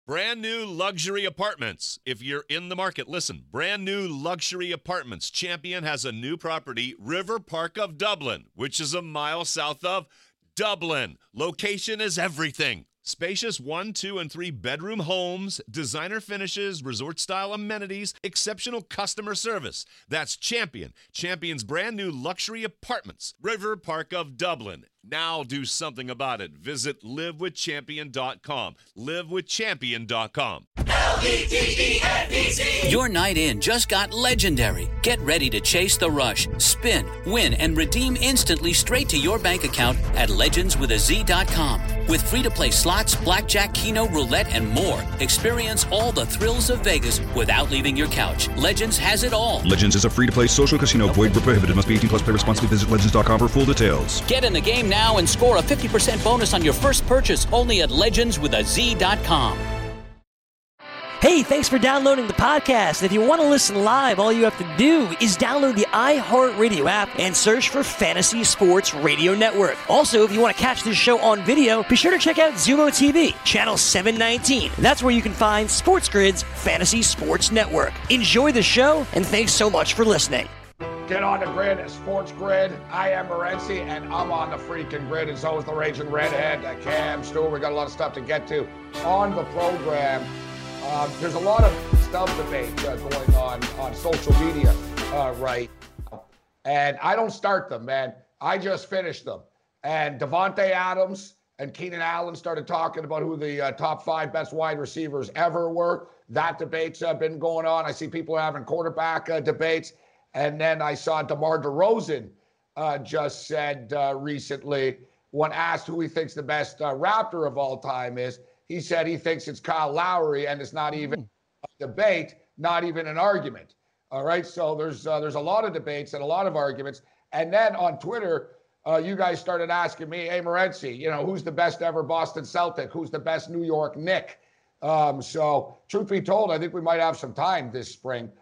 Brand new luxury apartments. If you're in the market, listen. Brand new luxury apartments. Champion has a new property, River Park of Dublin, which is a mile south of Dublin. Location is everything. Spacious 1, 2, and 3 bedroom homes, designer finishes, resort-style amenities, exceptional customer service. That's Champion. Champion's brand new luxury apartments. River Park of Dublin. Now do something about it. Visit livewithchampion.com. Livewithchampion.com. L-E-D-E-N-E-Z. Your night in just got legendary. Get ready to chase the rush, spin, win, and redeem instantly straight to your bank account at legendswithaz.com. With free-to-play slots, blackjack, keno, roulette, and more. Experience all the thrills of Vegas without leaving your couch. Legends has it all. Legends is a free-to-play social casino. Void where prohibited. Must be 18 plus. Play responsibly. Visit legends.com for full details. Get in the game now and score a 50% bonus on your first purchase only at legendswithaz.com. Hey, thanks for downloading the podcast. If you want to listen live, all you have to do is download the iHeartRadio app and search for Fantasy Sports Radio Network. Also, if you want to catch this show on video, be sure to check out Zumo TV, channel 719. That's where you can find Sports Grid's Fantasy Sports Network. Enjoy the show, and thanks so much for listening. Get on the grid at Sports Grid. I am Morency, and I'm on the freaking grid, and so is the Raging Redhead, Cam Stewart. We got a lot of stuff to get to on the program. There's a lot of stuff debate going on social media right now. And I don't start them, man. I just finished them. And Davante Adams and Keenan Allen started talking about who the top 5 best wide receivers ever were. That debate's been going on. I see people having quarterback debates. And then I saw DeMar DeRozan just said recently, when asked who he thinks the best Raptor of all time is, he said he thinks it's Kyle Lowry, and it's not even a debate, not even an argument. All right, so there's a lot of debates and a lot of arguments. And then on Twitter, you guys started asking me, hey, Morency, who's the best ever Boston Celtic? Who's the best New York Knick? So truth be told, I think we might have some time this spring.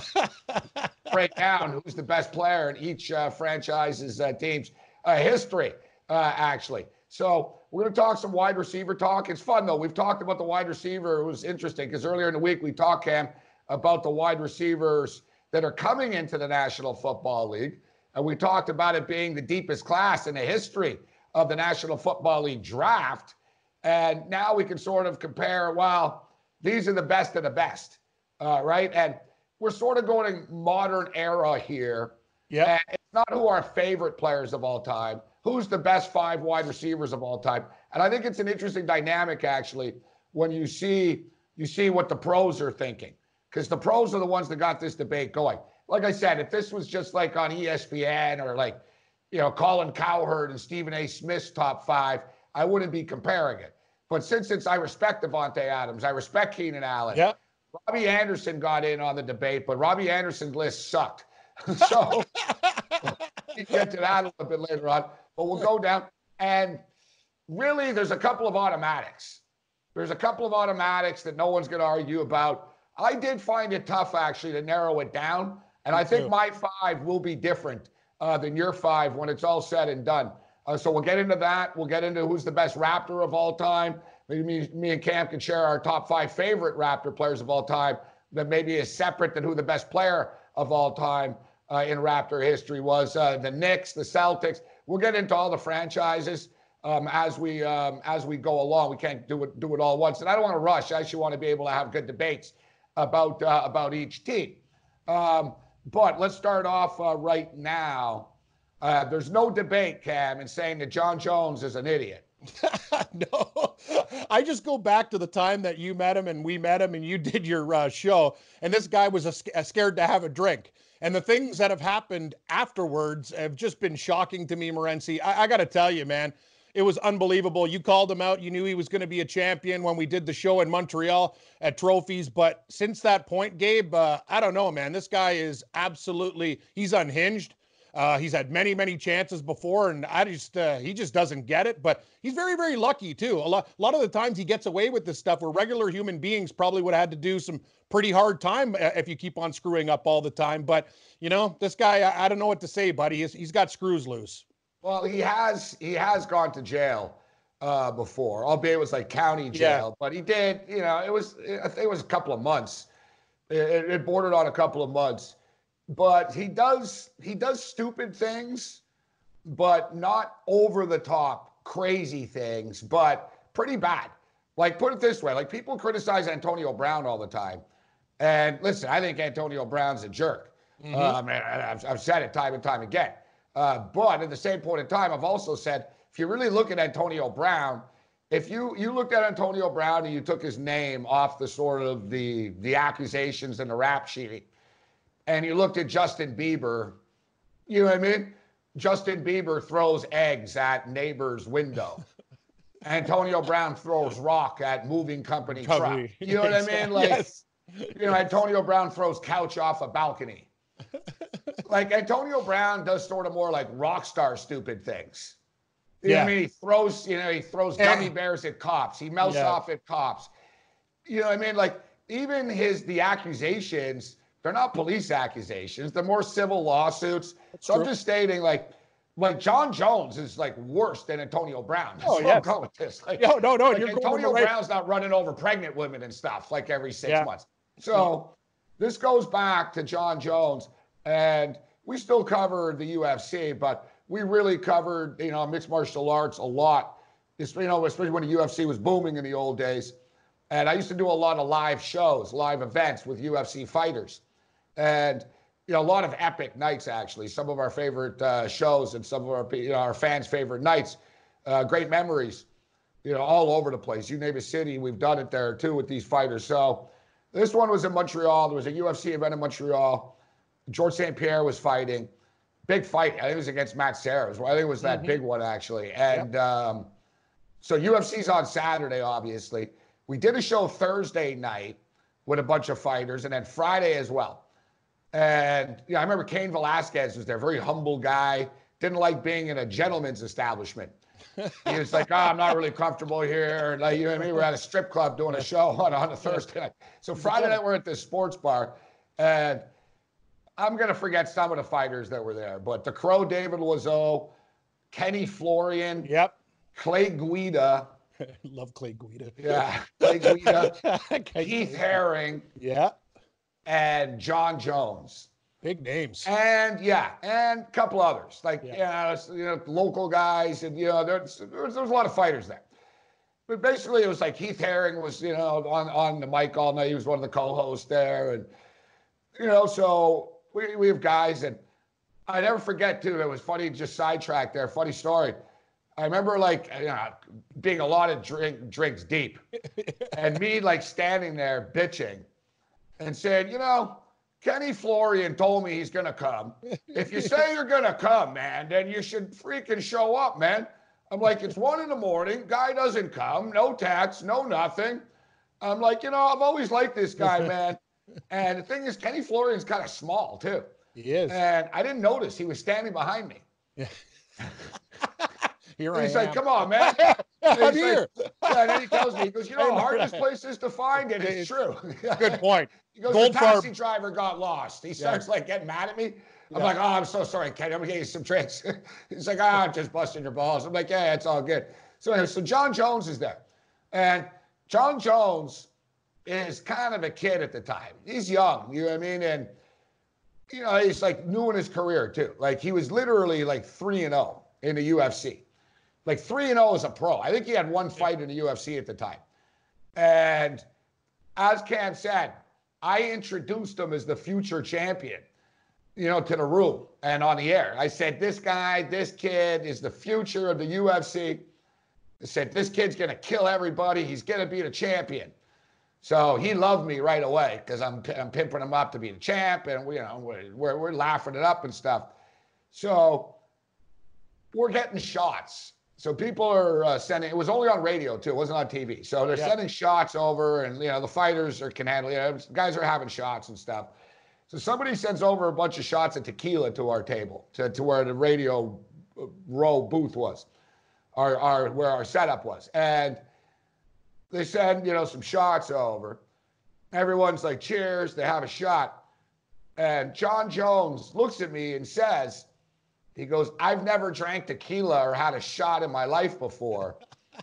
Break down who's the best player in each franchise's team's history, actually. So we're going to talk some wide receiver talk. It's fun, though. We've talked about the wide receiver. It was interesting because earlier in the week we talked, Cam, about the wide receivers that are coming into the National Football League. And we talked about it being the deepest class in the history of the National Football League draft. And now we can sort of compare, well, these are the best of the best, right? And we're sort of going modern era here. Yeah. And it's not who our favorite players of all time. Who's the best 5 wide receivers of all time? And I think it's an interesting dynamic, actually, when you see what the pros are thinking. Because the pros are the ones that got this debate going. Like I said, if this was just like on ESPN or like, Colin Cowherd and Stephen A. Smith's top 5, I wouldn't be comparing it. But since I respect Davante Adams, I respect Keenan Allen. Yeah. Robbie Anderson got in on the debate, but Robbie Anderson's list sucked. So we'll get to that a little bit later on. But we'll go down. And really, there's a couple of automatics. There's a couple of automatics that no one's going to argue about. I did find it tough, actually, to narrow it down. And I think my 5 will be different than your 5 when it's all said and done. So we'll get into that. We'll get into who's the best Raptor of all time. Maybe me and Cam can share our top 5 favorite Raptor players of all time that maybe is separate than who the best player of all time in Raptor history was. The Knicks, the Celtics. We'll get into all the franchises as we go along. We can't do it all at once. And I don't want to rush. I actually want to be able to have good debates about each team. But let's start off right now. There's no debate, Cam, in saying that John Jones is an idiot. No, I just go back to the time that you met him and we met him and you did your show, and this guy was scared to have a drink. And the things that have happened afterwards have just been shocking to me, Morency. I got to tell you, man, it was unbelievable. You called him out. You knew he was going to be a champion when we did the show in Montreal at Trophies. But since that point, Gabe, I don't know, man. This guy is he's unhinged. He's had many, many chances before, and he just doesn't get it. But he's very, very lucky, too. A lot of the times he gets away with this stuff where regular human beings probably would have had to do some pretty hard time if you keep on screwing up all the time. But, this guy, I don't know what to say, buddy. He's got screws loose. Well, he has gone to jail before, albeit it was like county jail. But he did, I think it was a couple of months. It bordered on a couple of months. But he does stupid things, but not over the top crazy things, but pretty bad. Like, put it this way, like, people criticize Antonio Brown all the time. And listen, I think Antonio Brown's a jerk. I've said it time and time again. But at the same point in time, I've also said, if you really look at Antonio Brown, if you looked at Antonio Brown and you took his name off the sort of the accusations and the rap sheet, and you looked at Justin Bieber, you know what I mean? Justin Bieber throws eggs at neighbor's window. Antonio Brown throws rock at moving company truck. You know what I mean? Like, yes. Antonio Brown throws couch off a balcony. Like, Antonio Brown does sort of more like rock star stupid things. You know what I mean? He throws gummy bears at cops. He melts off at cops. You know what I mean? Like, even the accusations, they're not police accusations. They're more civil lawsuits. So I'm just stating, like John Jones is like worse than Antonio Brown. That's where I'm going with this. Like, no. Like, Antonio Brown's not running over pregnant women and stuff like every 6 months. So this goes back to John Jones, and we still cover the UFC, but we really covered, mixed martial arts a lot. Especially when the UFC was booming in the old days. And I used to do a lot of live shows, live events with UFC fighters. And, a lot of epic nights, actually. Some of our favorite shows and some of our fans' favorite nights. Great memories, all over the place. You name a city, we've done it there, too, with these fighters. So this one was in Montreal. There was a UFC event in Montreal. George St. Pierre was fighting. Big fight. I think it was against Matt Serra. I think it was that big one, actually. And so UFC's on Saturday, obviously. We did a show Thursday night with a bunch of fighters, and then Friday as well. And I remember Cain Velasquez was there, very humble guy, didn't like being in a gentleman's establishment. He was like, I'm not really comfortable here. Like, you know what I mean? We're at a strip club doing a show on a Thursday night. So Friday night, we're at this sports bar, and I'm going to forget some of the fighters that were there, but the Crow, David Loiseau, Kenny Florian, Clay Guida. Love Clay Guida. Yeah, Clay Guida, Keith Haring. Yeah. And John Jones. Big names. And a couple others. Like, local guys. And, there's a lot of fighters there. But basically, it was like Keith Haring was, on the mic all night. He was one of the co-hosts there. And, so we have guys. And I never forget, too, it was funny, just sidetrack there, funny story. I remember, being a lot of drinks deep. And me, standing there bitching. And said, Kenny Florian told me he's going to come. If you say you're going to come, man, then you should freaking show up, man. I'm like, it's 1 a.m. Guy doesn't come. No text, no nothing. I'm like, I've always liked this guy, man. And the thing is, Kenny Florian's kind of small, too. He is. And I didn't notice he was standing behind me. Yeah. He's like, come on, man. I'm here. And then he tells me, he goes, how hard this place is to find it. It's true. Good point. He goes, the taxi driver got lost. He starts getting mad at me. I'm like, I'm so sorry, Kenny. I'm going to get you some drinks. He's like, I'm just busting your balls. I'm like, yeah, it's all good. So anyway, so John Jones is there. And John Jones is kind of a kid at the time. He's young, you know what I mean? And, he's new in his career too. He was literally 3-0 in the UFC. 3-0 as a pro. I think he had one fight in the UFC at the time. And as Cam said, I introduced him as the future champion, to the room and on the air. I said, this kid is the future of the UFC. I said, this kid's going to kill everybody. He's going to be the champion. So he loved me right away because I'm pimping him up to be the champ, and we're laughing it up and stuff. So we're getting shots. So people are sending, it was only on radio too, it wasn't on TV. So they're sending shots over, and the fighters can handle it. Guys are having shots and stuff. So somebody sends over a bunch of shots of tequila to our table, to where the radio row booth was, where our setup was. And they send, some shots over. Everyone's like, cheers, they have a shot. And John Jones looks at me and says, he goes, I've never drank tequila or had a shot in my life before.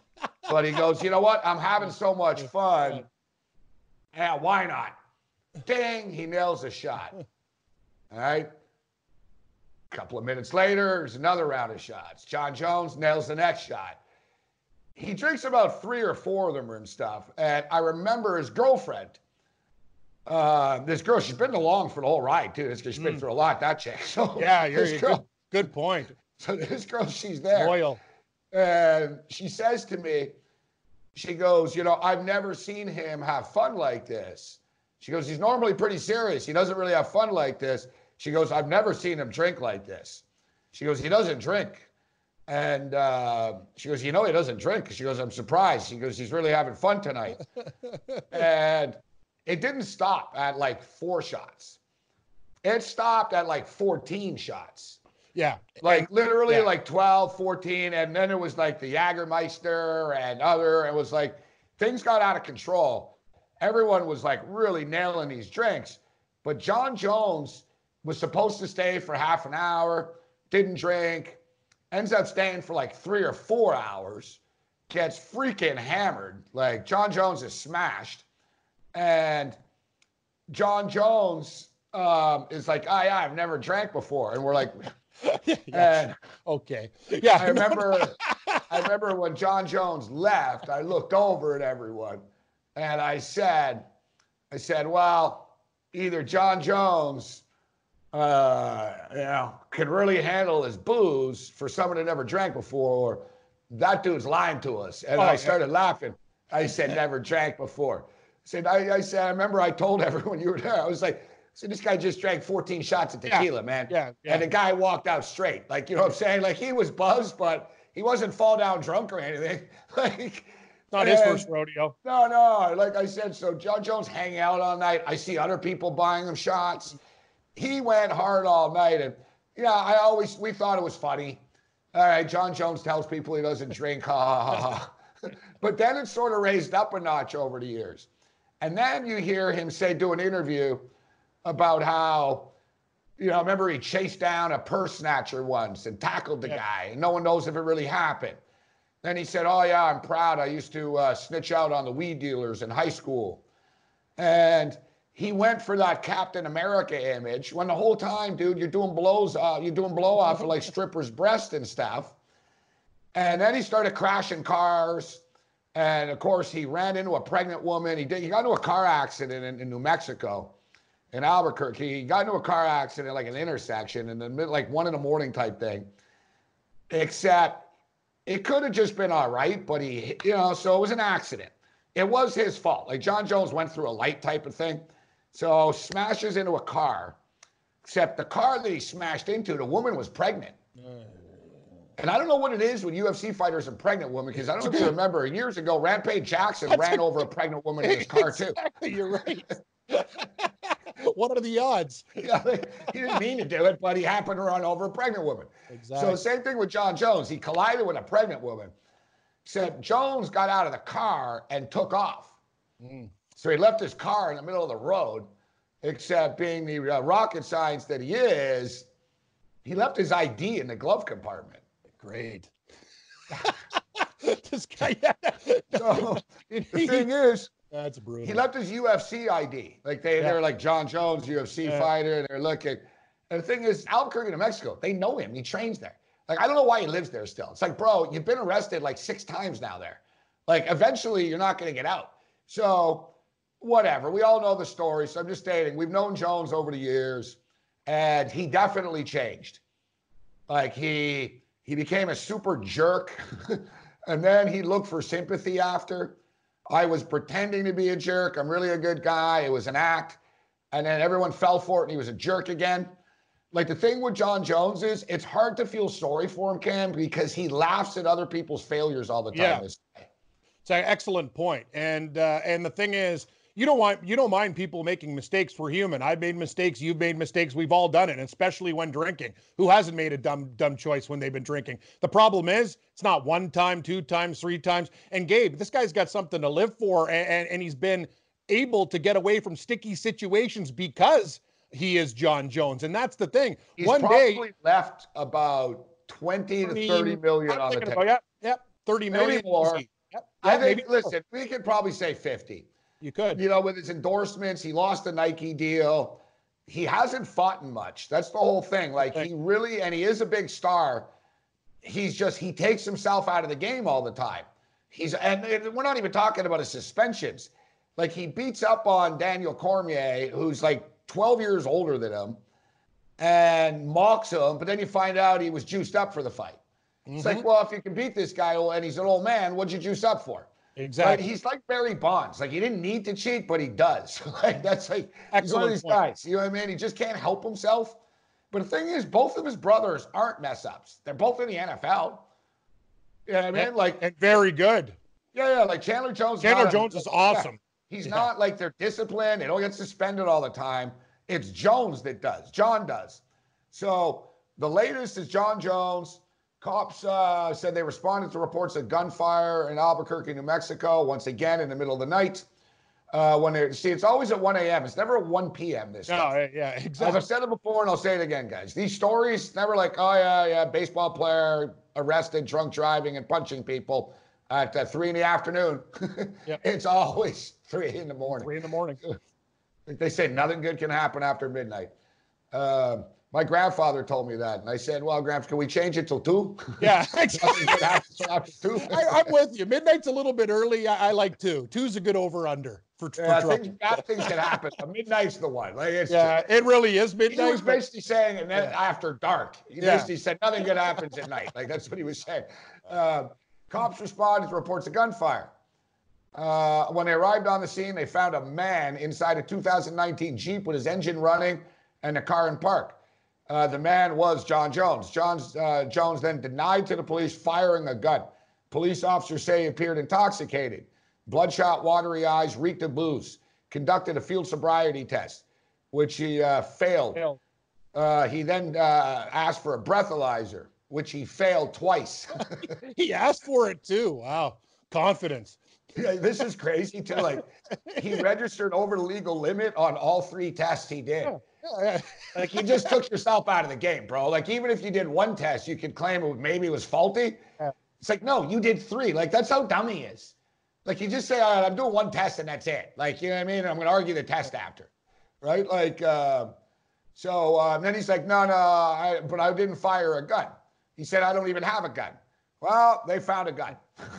But he goes, you know what? I'm having so much fun. Yeah, why not? Ding, he nails a shot. All right. A couple of minutes later, there's another round of shots. Jon Jones nails the next shot. He drinks about 3 or 4 of them and stuff. And I remember his girlfriend. This girl, she's been along for the whole ride, too. She's been through a lot, that chick. So yeah, good point. So this girl, she's there. Loyal. And she says to me, she goes, you know, I've never seen him have fun like this. She goes, he's normally pretty serious. He doesn't really have fun like this. She goes, I've never seen him drink like this. She goes, he doesn't drink. And she goes, you know, he doesn't drink. She goes, I'm surprised. She goes, he's really having fun tonight. And it didn't stop at like 4 shots. It stopped at like 14 shots. Yeah. Like literally like 12, 14. And then it was like the Jägermeister and other. It was like things got out of control. Everyone was like really nailing these drinks. But Jon Jones was supposed to stay for half an hour, didn't drink, ends up staying for like 3 or 4 hours, gets freaking hammered. Like Jon Jones is smashed. And Jon Jones is like, oh yeah, I've never drank before. And we're like, and okay. Yeah. I remember when Jon Jones left, I looked over at everyone and I said, well, either Jon Jones, can really handle his booze for someone that never drank before, or that dude's lying to us. And I started laughing. I said, never drank before. I said, I remember I told everyone you were there. I was like, so this guy just drank 14 shots of tequila, man. Yeah. And the guy walked out straight. Like, you know what I'm saying? Like, he was buzzed, but he wasn't fall down drunk or anything. Like, not his first rodeo. No. Like I said, so Jon Jones hanging out all night. I see other people buying him shots. He went hard all night. And, we thought it was funny. All right, Jon Jones tells people he doesn't drink. Ha, ha, ha, ha. But then it sort of raised up a notch over the years. And then you hear him do an interview about how, remember he chased down a purse snatcher once and tackled the guy, and no one knows if it really happened. Then he said, oh yeah, I'm proud. I used to snitch out on the weed dealers in high school. And he went for that Captain America image when the whole time, dude, you're doing blow off of like strippers' breasts and stuff. And then he started crashing cars. And of course, he ran into a pregnant woman. He got into a car accident in New Mexico, in Albuquerque. He got into a car accident, like an intersection, in the middle, like 1 a.m. type thing. Except it could have just been all right, but so it was an accident. It was his fault. Like Jon Jones went through a light type of thing. So smashes into a car, except the car that he smashed into, the woman was pregnant. And I don't know what it is with UFC fighters and pregnant women, because I don't know if you remember, years ago, Rampage Jackson ran over a pregnant woman in his car, too. You're right. What are the odds? Yeah, he didn't mean to do it, but he happened to run over a pregnant woman. Exactly. So same thing with Jon Jones. He collided with a pregnant woman. Except Jones got out of the car and took off. So he left his car in the middle of the road, except being the rocket science that he is, he left his ID in the glove compartment. Great. This guy. So the thing is, that's brutal. he left his UFC ID. Like they're like Jon Jones, UFC fighter, and they're looking. And the thing is, Albuquerque, New Mexico, they know him. He trains there. Like, I don't know why he lives there still. It's like, bro, you've been arrested like 6 times now there. Like, eventually you're not going to get out. So, whatever. We all know the story. So I'm just stating, we've known Jones over the years, and he definitely changed. Like, he became a super jerk, and then he looked for sympathy after. I was pretending to be a jerk. I'm really a good guy. It was an act. And then everyone fell for it, and he was a jerk again. Like, the thing with Jon Jones is, it's hard to feel sorry for him, Cam, because he laughs at other people's failures all the time. Yeah. It's an excellent point. And the thing is, you don't mind people making mistakes. We're human. I've made mistakes. You've made mistakes. We've all done it, especially when drinking. Who hasn't made a dumb choice when they've been drinking? The problem is, it's not 1 time, 2 times, 3 times. And Gabe, this guy's got something to live for, and he's been able to get away from sticky situations because he is Jon Jones. And that's the thing. He's probably left about 20 to 30 million on the table. Yeah, 30 million. More. I think, listen, we could probably say 50. You could. You know, with his endorsements, he lost the Nike deal. He hasn't fought in much. That's the whole thing. Like, he really, and he is a big star. He takes himself out of the game all the time. And we're not even talking about his suspensions. Like, he beats up on Daniel Cormier, who's like 12 years older than him, and mocks him, but then you find out he was juiced up for the fight. It's like, well, if you can beat this guy and he's an old man, what'd you juice up for? Exactly. Right? He's like Barry Bonds. Like, he didn't need to cheat, but he does. Like, that's like, he's one of these guys. You know what I mean? He just can't help himself. But the thing is, both of his brothers aren't mess ups. They're both in the NFL. You know what I mean? Like, and very good. Yeah. Like Chandler Jones. Chandler Jones is awesome. Yeah. He's not like they're disciplined. They don't get suspended all the time. It's Jones that does. John does. So the latest is John Jones. Cops said they responded to reports of gunfire in Albuquerque, New Mexico, once again in the middle of the night. It's always at 1 a.m. It's never at 1 p.m. this time. Yeah, exactly. As I've said it before, and I'll say it again, guys. These stories, never like, oh, yeah, baseball player arrested, drunk driving, and punching people at 3 in the afternoon. Yep. It's always 3 in the morning. 3 in the morning. They say nothing good can happen after midnight. My grandfather told me that, and I said, well, Gramps, can we change it till 2? Yeah, exactly. After 2. I'm with you. Midnight's a little bit early. I like 2. 2's a good over-under for bad things can happen. But midnight's the one. Like, it really is midnight. He was basically saying, and then after dark, he basically said nothing good happens at night. Like, that's what he was saying. Cops responded to reports of gunfire. When they arrived on the scene, they found a man inside a 2019 Jeep with his engine running and a car in park. The man was John Jones. Jones then denied to the police firing a gun. Police officers say he appeared intoxicated. Bloodshot, watery eyes, reeked of booze. Conducted a field sobriety test, which he failed. He then asked for a breathalyzer, which he failed twice. He asked for it too. Wow. Confidence. Yeah, this is crazy too. Like, he registered over the legal limit on all 3 tests he did. Like, you just took yourself out of the game, bro. Like, even if you did 1 test, you could claim it was faulty. It's like, no, you did 3. Like, that's how dumb he is. Like, you just say, all right, I'm doing 1 test and that's it. Like, you know what I mean? And I'm going to argue the test after, right? Like, then he's like, no, but I didn't fire a gun. He said, I don't even have a gun. Well, they found a gun.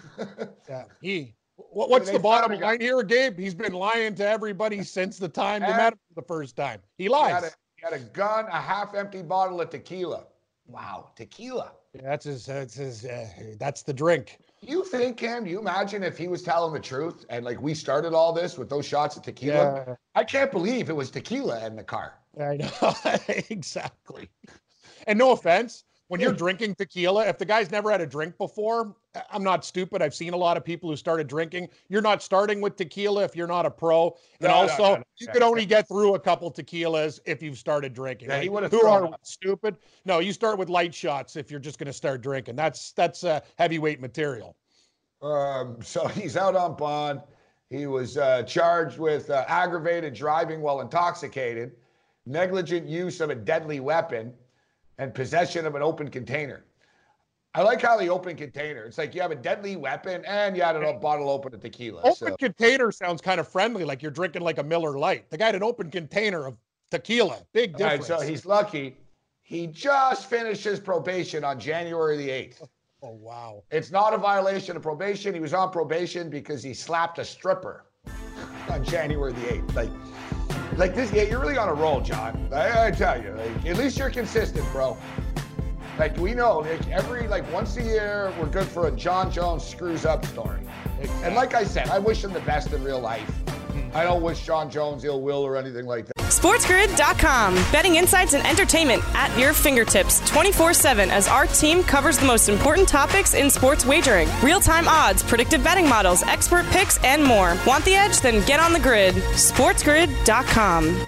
What's the bottom line here, Gabe? He's been lying to everybody since the time they met him for the first time. He lies. He had a gun, a half-empty bottle of tequila. Wow, tequila. That's the drink. You think, Cam, you imagine if he was telling the truth and, like, we started all this with those shots of tequila? Yeah. I can't believe it was tequila in the car. I know. Exactly. And no offense, when you're drinking tequila, if the guy's never had a drink before, I'm not stupid. I've seen a lot of people who started drinking. You're not starting with tequila if you're not a pro. And you could only get through a couple tequilas if you've started drinking. Yeah, like, who are stupid? No, you start with light shots if you're just going to start drinking. That's heavyweight material. So he's out on bond. He was charged with aggravated driving while intoxicated, negligent use of a deadly weapon, and possession of an open container. I like how the open container, it's like you have a deadly weapon and you had a bottle open of tequila. Open container sounds kind of friendly, like you're drinking like a Miller Lite. The guy had an open container of tequila. Big difference. Right, so he's lucky. He just finished his probation on January the 8th. Oh, wow. It's not a violation of probation. He was on probation because he slapped a stripper on January the 8th. Like this, yeah, you're really on a roll, John. I tell you, like, at least you're consistent, bro. Like, we know, like, once a year, we're good for a John Jones screws up story. Exactly. And like I said, I wish him the best in real life. I don't wish John Jones ill will or anything like that. SportsGrid.com. Betting insights and entertainment at your fingertips 24/7 as our team covers the most important topics in sports wagering. Real-time odds, predictive betting models, expert picks, and more. Want the edge? Then get on the grid. SportsGrid.com.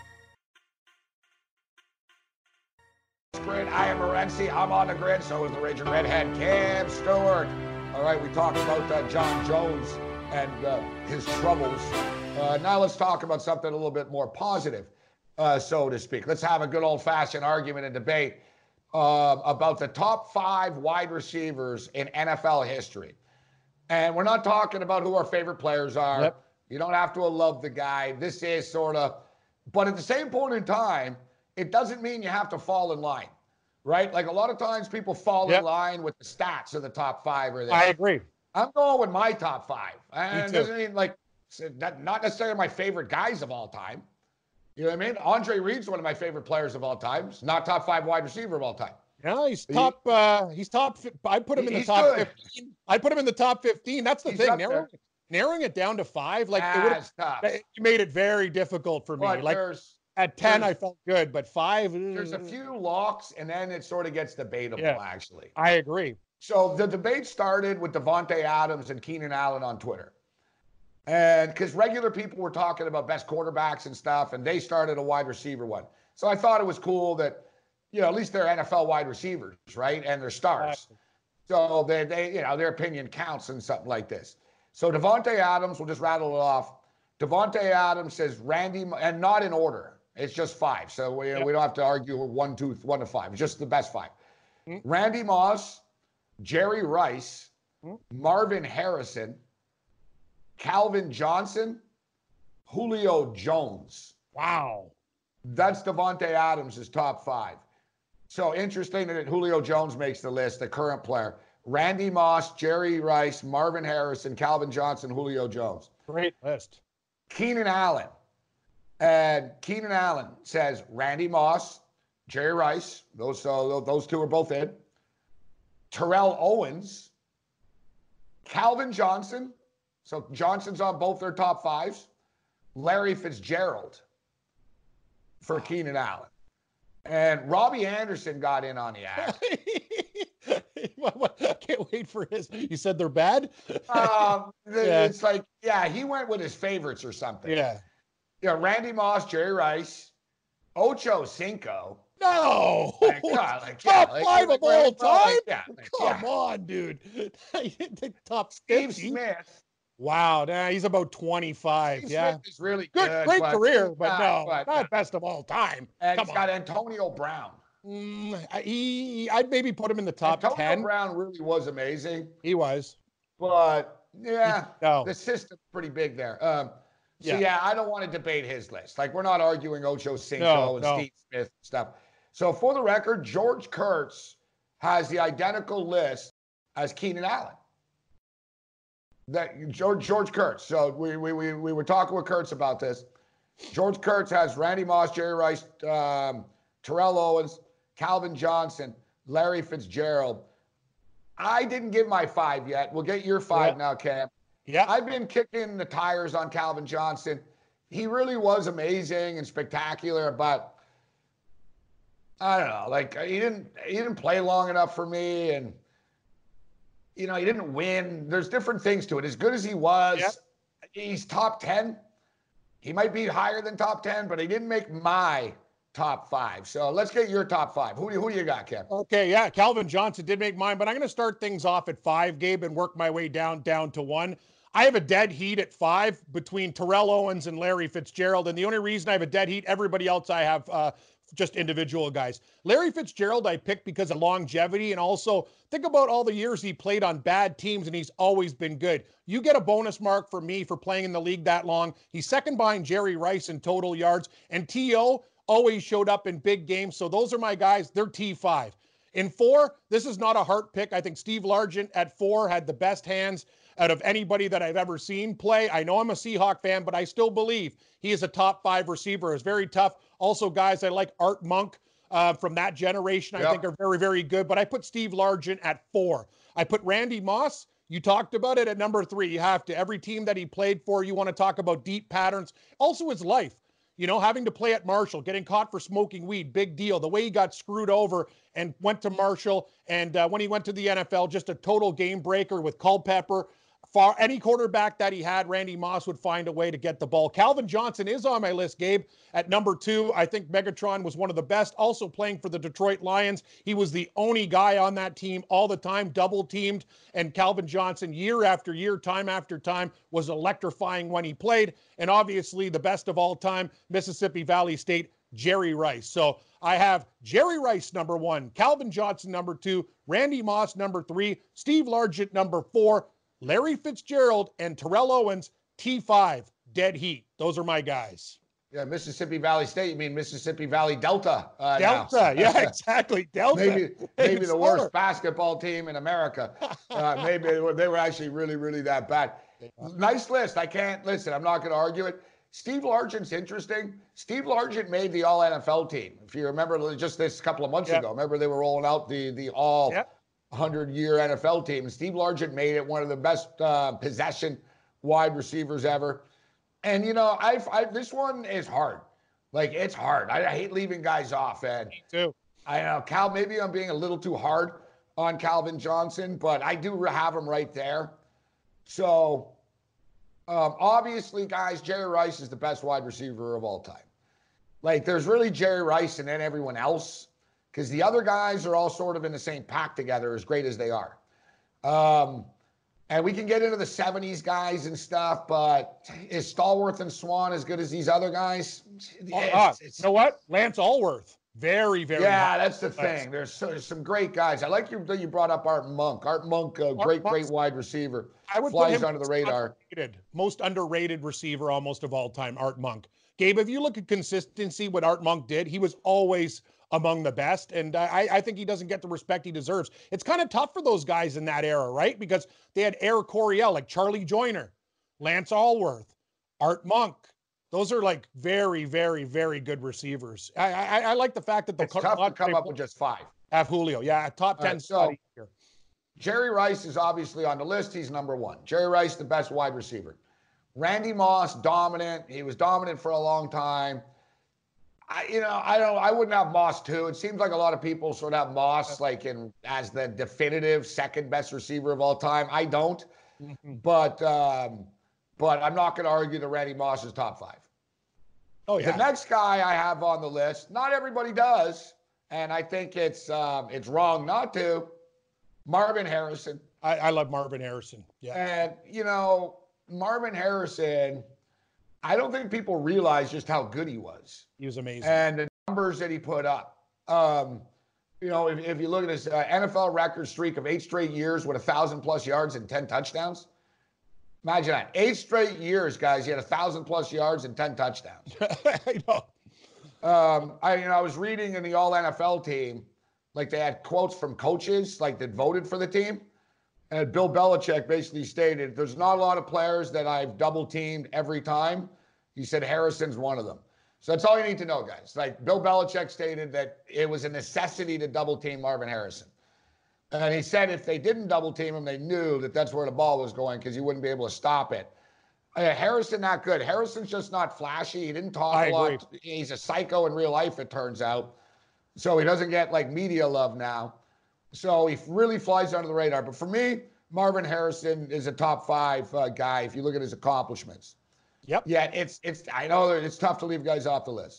Grid. I am Morency. I'm on the grid. So is the Raging Redhead, Cam Stewart. All right, we talked about John Jones and his troubles. Now let's talk about something a little bit more positive, so to speak. Let's have a good old-fashioned argument and debate about the top 5 wide receivers in NFL history. And we're not talking about who our favorite players are. Yep. You don't have to love the guy. This is sort of, but at the same point in time, it doesn't mean you have to fall in line, right? Like a lot of times people fall in line with the stats of the top 5 or this. I agree. I'm going with my top 5. And it too. doesn't mean like, not necessarily my favorite guys of all time. You know what I mean? Andre Reed's one of my favorite players of all time. He's not top 5 wide receiver of all time. Yeah, he's top. He's top. I put him in the top 15. I put him in the top 15. That's the thing. Narrowing it down to 5, like it made it very difficult for me. But like at 10, I felt good, but 5. There's a few locks, and then it sort of gets debatable. Actually, I agree. So the debate started with Davante Adams and Keenan Allen on Twitter. And because regular people were talking about best quarterbacks and stuff, and they started a wide receiver one. So I thought it was cool that, at least they're NFL wide receivers, right? And they're stars. So they their opinion counts in something like this. So Davante Adams, we'll just rattle it off. Davante Adams says Randy, and not in order. It's just 5. So we don't have to argue 1 to 5. It's just the best 5. Randy Moss, Jerry Rice, Marvin Harrison, Calvin Johnson, Julio Jones. Wow. That's Davante Adams' top 5. So interesting that Julio Jones makes the list, the current player. Randy Moss, Jerry Rice, Marvin Harrison, Calvin Johnson, Julio Jones. Great list. Keenan Allen. And Keenan Allen says Randy Moss, Jerry Rice. Those two are both in. Terrell Owens, Calvin Johnson. So Johnson's on both their top 5s. Larry Fitzgerald for Keenan Allen. And Robbie Anderson got in on the act. I can't wait for his. You said they're bad? It's like, he went with his favorites or something. Yeah. Randy Moss, Jerry Rice, Ocho Cinco. No. Top 5 of all time? Come on, dude. Top 50. Steve Smith. Wow, he's about 25. Steve Smith is really good. Great career, but not best of all time. And he's got Antonio Brown. I'd maybe put him in the top 10. Antonio Brown really was amazing. He was. But, the system's pretty big there. I don't want to debate his list. Like, we're not arguing Ocho Cinco and Steve Smith and stuff. So, for the record, George Kurtz has the identical list as Keenan Allen. That George Kurtz. So we were talking with Kurtz about this. George Kurtz has Randy Moss, Jerry Rice, Terrell Owens, Calvin Johnson, Larry Fitzgerald. I didn't give my 5 yet. We'll get your 5 now, Cam. Yeah. I've been kicking the tires on Calvin Johnson. He really was amazing and spectacular, but I don't know. Like he didn't play long enough for me, and he didn't win. There's different things to it. As good as he was, he's top 10. He might be higher than top 10, but he didn't make my top 5. So let's get your top 5. Who do you got, Kev? Okay, Calvin Johnson did make mine, but I'm going to start things off at 5, Gabe, and work my way down to 1. I have a dead heat at 5 between Terrell Owens and Larry Fitzgerald, and the only reason I have a dead heat, everybody else I have just individual guys. Larry Fitzgerald I picked because of longevity, and also think about all the years he played on bad teams, and he's always been good. You get a bonus mark for me for playing in the league that long. He's second behind Jerry Rice in total yards, and T.O. always showed up in big games, so those are my guys. They're T5. In 4, this is not a heart pick. I think Steve Largent at 4 had the best hands out of anybody that I've ever seen play. I know I'm a Seahawk fan, but I still believe he is a top 5 receiver. It's very tough. Also, guys, I like Art Monk from that generation. I think are very, very good. But I put Steve Largent at 4. I put Randy Moss. You talked about it at number 3. You have to. Every team that he played for, you want to talk about deep patterns. Also, his life. Having to play at Marshall, getting caught for smoking weed, big deal. The way he got screwed over and went to Marshall, and when he went to the NFL, just a total game breaker with Culpepper. Any quarterback that he had, Randy Moss would find a way to get the ball. Calvin Johnson is on my list, Gabe, at number 2. I think Megatron was one of the best. Also playing for the Detroit Lions. He was the only guy on that team all the time, double teamed. And Calvin Johnson, year after year, time after time, was electrifying when he played. And obviously the best of all time, Mississippi Valley State, Jerry Rice. So I have Jerry Rice number 1, Calvin Johnson number 2, Randy Moss number 3, Steve Largent number 4, Larry Fitzgerald and Terrell Owens, T5, dead heat. Those are my guys. Yeah, Mississippi Valley State. You mean Mississippi Valley Delta? Delta, yeah, exactly. Delta. Maybe the worst basketball team in America. Maybe they were actually really, really that bad. Nice list. I can't listen. I'm not going to argue it. Steve Largent's interesting. Steve Largent made the All NFL team. If you remember, just this couple of months ago. Remember they were rolling out the All 100-year NFL team. And Steve Largent made it one of the best possession wide receivers ever. And, you know, this one is hard. Like, it's hard. I hate leaving guys off. And me too. I know, Cal, maybe I'm being a little too hard on Calvin Johnson, but I do have him right there. So, obviously, guys, Jerry Rice is the best wide receiver of all time. Like, there's really Jerry Rice and then everyone else, because the other guys are all sort of in the same pack together, as great as they are. And we can get into the 70s guys and stuff, but is Stallworth and Swan as good as these other guys? You know what? Lance Allworth. Very, very yeah, that's the thing. There's some great guys. I like you brought up Art Monk. Art Monk, great wide receiver. I would flies put him under the radar. Most underrated receiver almost of all time, Art Monk. Gabe, if you look at consistency, what Art Monk did, he was always among the best. And I think he doesn't get the respect he deserves. It's kind of tough for those guys in that era, right? Because they had Air Coryell, like Charlie Joyner, Lance Allworth, Art Monk. Those are like very, very, very good receivers. I like the fact that it's tough to come up with just 5. Have Julio. Yeah, top 10. Right, so Jerry Rice is obviously on the list. He's number 1. Jerry Rice, the best wide receiver. Randy Moss, dominant. He was dominant for a long time. I wouldn't have Moss too. It seems like a lot of people sort of have Moss as the definitive second best receiver of all time. I don't, but I'm not going to argue that Randy Moss is top 5. Oh yeah. The next guy I have on the list, not everybody does, and I think it's wrong not to. Marvin Harrison. I love Marvin Harrison. Yeah. And Marvin Harrison, I don't think people realize just how good he was. He was amazing. And the numbers that he put up. If you look at his NFL record streak of 8 straight years with 1,000+ yards and 10 touchdowns. Imagine that. 8 straight years, guys. He had 1,000+ yards and 10 touchdowns. I know. I was reading in the All NFL team, like they had quotes from coaches like that voted for the team. And Bill Belichick basically stated, there's not a lot of players that I've double teamed every time. He said Harrison's one of them. So that's all you need to know, guys. Like Bill Belichick stated that it was a necessity to double team Marvin Harrison. And he said if they didn't double team him, they knew that that's where the ball was going because he wouldn't be able to stop it. Harrison, not good. Harrison's just not flashy. He didn't talk a lot. He's a psycho in real life, it turns out. So he doesn't get media love now. So he really flies under the radar. But for me, Marvin Harrison is a top 5 guy if you look at his accomplishments. Yep. Yeah, I know that it's tough to leave guys off the list.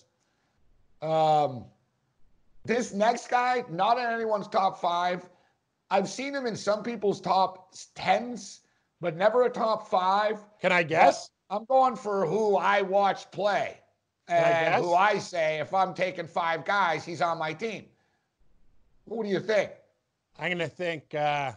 This next guy, not in anyone's top 5. I've seen him in some people's top 10s, but never a top 5. Can I guess? I'm going for who I watched play. And who I say, if I'm taking 5 guys, he's on my team. Who do you think? I'm going to think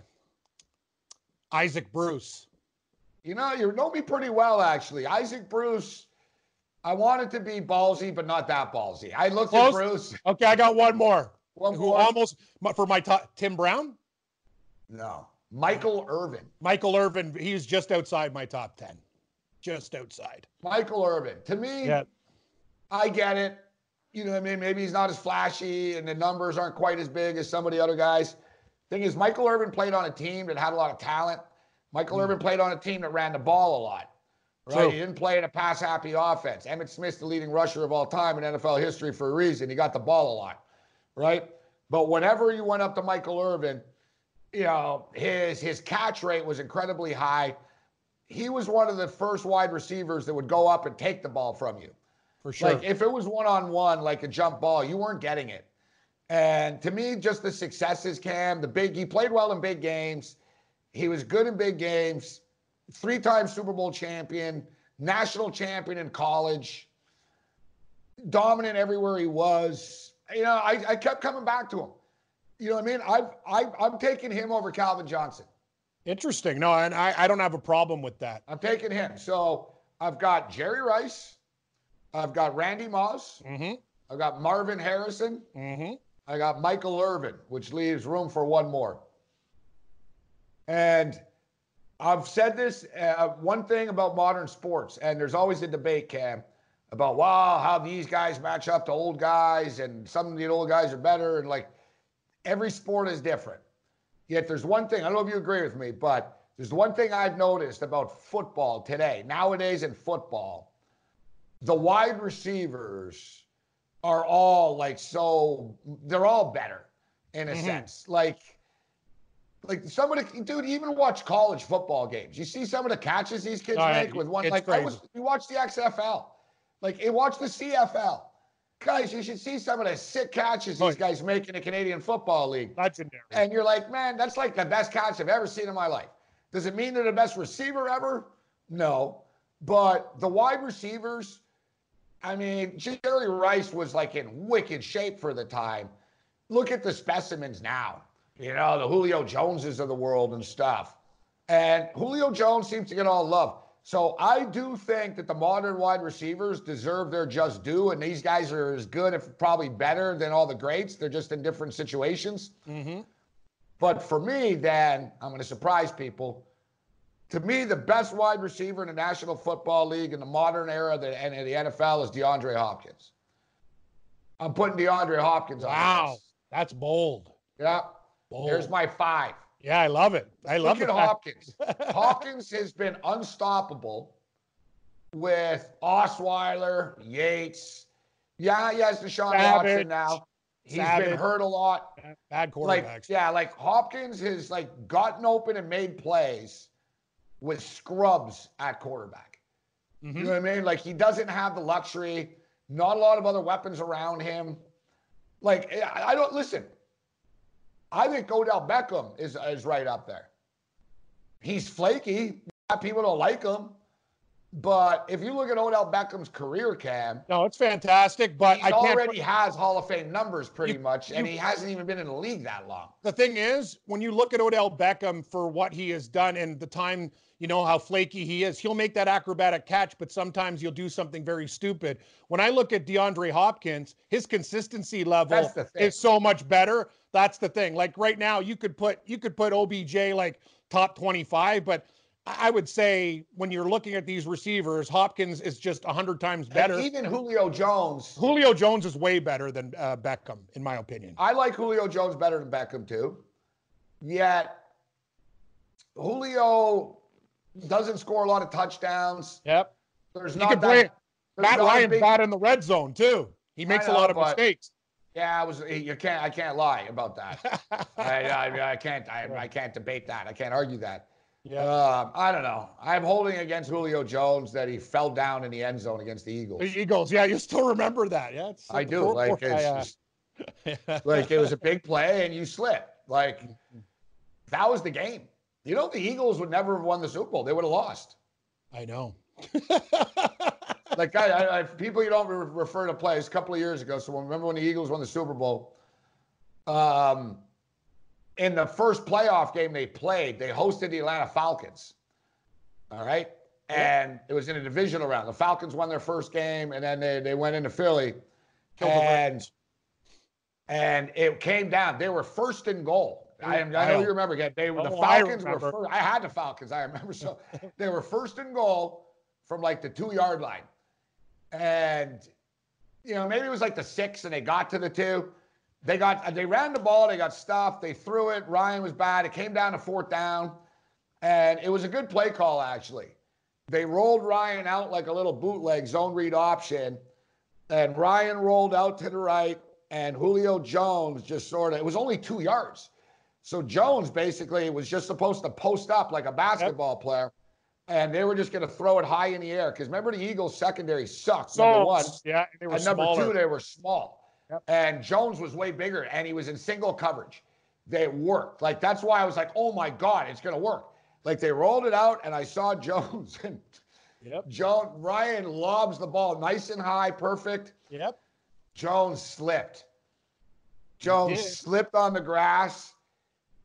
Isaac Bruce. You know me pretty well, actually. Isaac Bruce, I wanted to be ballsy, but not that ballsy. I looked at Bruce. Okay, I got one more. Who almost, for my top, Tim Brown? No. Michael Irvin. Michael Irvin, he was just outside my top 10. Just outside. Michael Irvin. To me, I get it. You know what I mean? Maybe he's not as flashy and the numbers aren't quite as big as some of the other guys. Thing is, Michael Irvin played on a team that had a lot of talent. Michael Irvin played on a team that ran the ball a lot. Right? True. He didn't play in a pass-happy offense. Emmitt Smith's the leading rusher of all time in NFL history for a reason. He got the ball a lot, right? But whenever you went up to Michael Irvin, his catch rate was incredibly high. He was one of the first wide receivers that would go up and take the ball from you. For sure. Like if it was one-on-one, like a jump ball, you weren't getting it. And to me, just the successes, Cam, he played well in big games. He was good in big games. 3-time Super Bowl champion, national champion in college, dominant everywhere he was. I kept coming back to him. You know what I mean? I'm taking him over Calvin Johnson. Interesting. No, and I don't have a problem with that. I'm taking him. So I've got Jerry Rice. I've got Randy Moss. Mm-hmm. I've got Marvin Harrison. Mm-hmm. I got Michael Irvin, which leaves room for one more. And I've said this, one thing about modern sports, and there's always a debate, Cam, about, wow, how these guys match up to old guys, and some of the old guys are better, and like every sport is different. Yet there's one thing, I don't know if you agree with me, but there's one thing I've noticed about football today. Nowadays in football, the wide receivers are all they're all better in a sense. Like some of the, dude, even watch college football games. You see some of the catches these kids make with one, you watch the XFL, watch the CFL. Guys, you should see some of the sick catches these guys make in the Canadian Football League. Legendary. And you're like, man, that's like the best catch I've ever seen in my life. Does it mean they're the best receiver ever? No. But the wide receivers, I mean, Jerry Rice was like in wicked shape for the time. Look at the specimens now. You know, the Julio Joneses of the world and stuff. And Julio Jones seems to get all love. So I do think that the modern wide receivers deserve their just due, and these guys are as good, if probably better, than all the greats. They're just in different situations. Mm-hmm. But for me, Dan, I'm going to surprise people. To me, the best wide receiver in the National Football League in the modern era and in the NFL is DeAndre Hopkins. I'm putting DeAndre Hopkins on. Wow, that's bold. Yeah. Bold. There's my 5. Yeah, I love it. Look at Hopkins. Hopkins has been unstoppable with Osweiler, Yates. Yeah, he has Deshaun Watson now. He's been hurt a lot. Bad quarterbacks. Hopkins has gotten open and made plays with scrubs at quarterback. Mm-hmm. You know what I mean? He doesn't have the luxury. Not a lot of other weapons around him. I don't listen. I think Odell Beckham is right up there. He's flaky. People don't like him. But if you look at Odell Beckham's career, Cam. No, it's fantastic. But he already has Hall of Fame numbers pretty much, and he hasn't even been in the league that long. The thing is, when you look at Odell Beckham for what he has done and the time, you know, how flaky he is, he'll make that acrobatic catch, but sometimes he'll do something very stupid. When I look at DeAndre Hopkins, his consistency level is so much better. That's the thing. Right now, you could put OBJ top 25, but I would say when you're looking at these receivers, Hopkins is just 100 times better. And even Julio Jones. Julio Jones is way better than Beckham, in my opinion. I like Julio Jones better than Beckham too. Yet Julio doesn't score a lot of touchdowns. Yep. There's not that. Matt Ryan's bad in the red zone too. He makes a lot of mistakes. Yeah, I can't lie about that. I can't debate that. I can't argue that. Yeah. I don't know. I'm holding against Julio Jones that he fell down in the end zone against the Eagles. The Eagles, yeah, you still remember that, yeah? I do. It was a big play and you slip. That was the game. You know, the Eagles would never have won the Super Bowl. They would have lost. I know. People you don't refer to plays a couple of years ago. So remember when the Eagles won the Super Bowl? In the first playoff game they played, they hosted the Atlanta Falcons. All right? And it was in a divisional round. The Falcons won their first game, and then they went into Philly. And it came down. They were first and goal. I know you remember. The Falcons were first. I had the Falcons. I remember. So they were first and goal from the 2-yard line. And, maybe it was the 6, and they got to the 2. They ran the ball. They got stuffed. They threw it. Ryan was bad. It came down to 4th down. And it was a good play call, actually. They rolled Ryan out like a little bootleg zone read option. And Ryan rolled out to the right. And Julio Jones just it was only 2 yards. So Jones basically was just supposed to post up like a basketball player. And they were just going to throw it high in the air. Because remember, the Eagles' secondary sucked, number one. Yeah, they were and number smaller. 2, they were small. Yep. And Jones was way bigger, and he was in single coverage. They worked. That's why I was like, oh, my God, it's going to work. They rolled it out, and I saw Jones. And Ryan lobs the ball nice and high, perfect. Yep. Jones slipped. Jones slipped on the grass.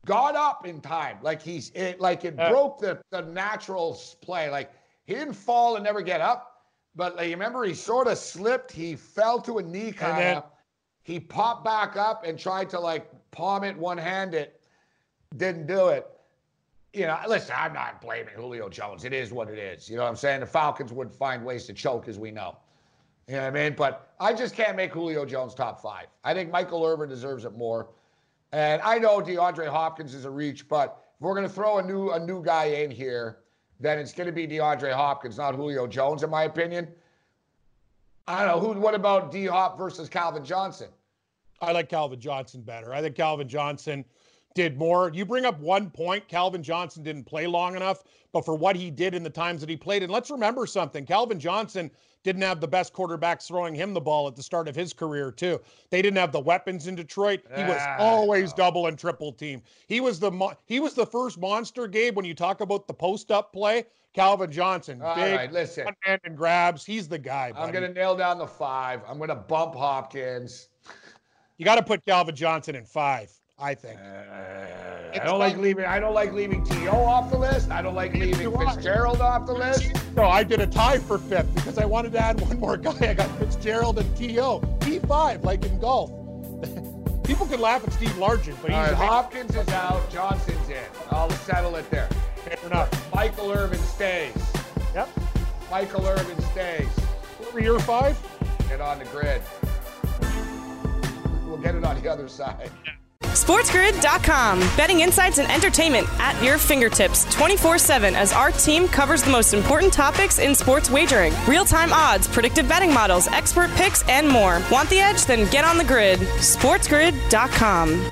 got up in time. Like it broke the natural play. Like he didn't fall and never get up, but like, you remember he sort of slipped. He fell to a knee kind of. He popped back up and tried to like palm it one-handed. Didn't do it. You know, listen, I'm not blaming Julio Jones. It is what it is. You know what I'm saying? The Falcons would find ways to choke, as we know. You know what I mean? But I just can't make Julio Jones top 5. I think Michael Irvin deserves it more. And I know DeAndre Hopkins is a reach, but if we're going to throw a new guy in here, then it's going to be DeAndre Hopkins, not Julio Jones, in my opinion. I don't know. What about D-Hop versus Calvin Johnson? I like Calvin Johnson better. I think Calvin Johnson did more. You bring up one point. Calvin Johnson didn't play long enough, but for what he did in the times that he played, and let's remember something, Calvin Johnson didn't have the best quarterbacks throwing him the ball at the start of his career too. They didn't have the weapons in Detroit. He was always double and triple team. He was the first monster, Gabe, when you talk about the post-up play. Calvin Johnson, big, listen, one-hand and grabs. He's the guy, buddy. I'm going to nail down the 5. I'm going to bump Hopkins. You got to put Calvin Johnson in 5. I think. I don't like leaving T.O. off the list. I don't like leaving Fitzgerald off the list. No, I did a tie for 5th because I wanted to add one more guy. I got Fitzgerald and T.O. T5, like in golf. People can laugh at Steve Largent, but he's Hopkins is out. Johnson's in. I'll settle it there. Fair enough. Michael Irvin stays. Yep. Michael Irvin stays. For year 5? Get on the grid. We'll get it on the other side. SportsGrid.com. Betting insights and entertainment at your fingertips 24/7 as our team covers the most important topics in sports wagering. Real-time odds, predictive betting models, expert picks, and more. Want the edge? Then get on the grid. SportsGrid.com.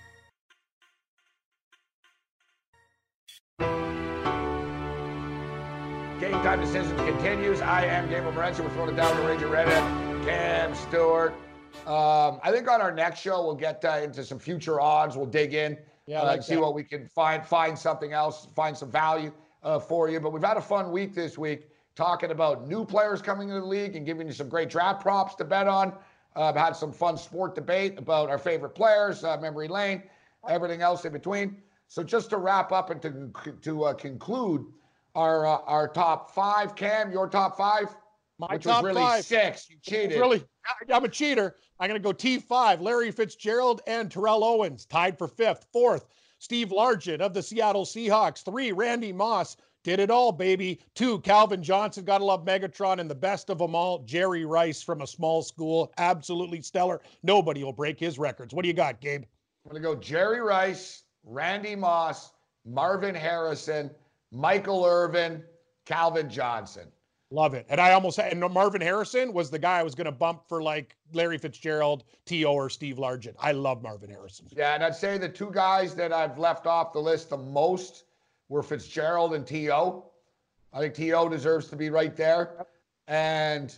Game Time Decisions continues. I am Gabriel Morency. We're throwing it down to Ranger Redhead, Cam Stewart. I think on our next show, we'll get into some future odds. We'll dig in and see what we can find something else, find some value for you. But we've had a fun week this week talking about new players coming into the league and giving you some great draft props to bet on. Had some fun sport debate about our favorite players, memory lane, everything else in between. So just to wrap up and to conclude our top 5, Cam, your top 5? Which was really 5. 6. You cheated. Really, I'm a cheater. I'm going to go T5. Larry Fitzgerald and Terrell Owens tied for 5th. 4th, Steve Largent of the Seattle Seahawks. 3, Randy Moss. Did it all, baby. 2, Calvin Johnson. Gotta love Megatron. And the best of them all, Jerry Rice from a small school. Absolutely stellar. Nobody will break his records. What do you got, Gabe? I'm going to go Jerry Rice, Randy Moss, Marvin Harrison, Michael Irvin, Calvin Johnson. Love it. And I almost had, and Marvin Harrison was the guy I was going to bump for like Larry Fitzgerald, T.O. or Steve Largent. I love Marvin Harrison. Yeah, and I'd say the 2 guys that I've left off the list the most were Fitzgerald and T.O. I think T.O. deserves to be right there. And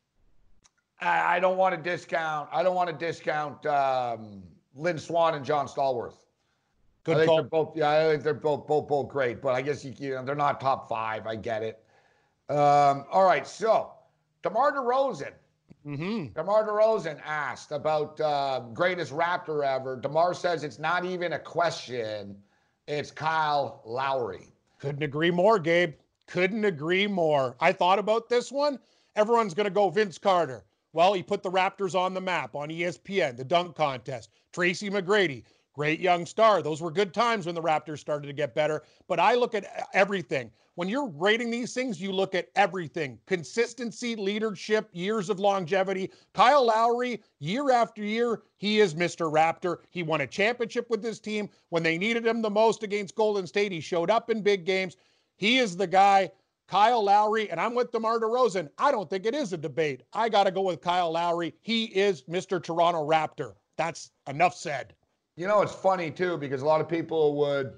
I don't want to discount. Lynn Swann and John Stallworth. Good call. I think they're both great. But I guess they're not top 5. I get it. All right, so DeMar DeRozan. DeMar DeRozan asked about greatest Raptor ever. DeMar says it's not even a question. It's Kyle Lowry. Couldn't agree more, Gabe. Couldn't agree more. I thought about this one. Everyone's going to go Vince Carter. Well, he put the Raptors on the map on ESPN, the dunk contest. Tracy McGrady, great young star. Those were good times when the Raptors started to get better. But I look at everything. When you're rating these things, you look at everything. Consistency, leadership, years of longevity. Kyle Lowry, year after year, he is Mr. Raptor. He won a championship with his team. When they needed him the most against Golden State, he showed up in big games. He is the guy. Kyle Lowry, and I'm with DeMar DeRozan. I don't think it is a debate. I got to go with Kyle Lowry. He is Mr. Toronto Raptor. That's enough said. You know, it's funny too, because a lot of people would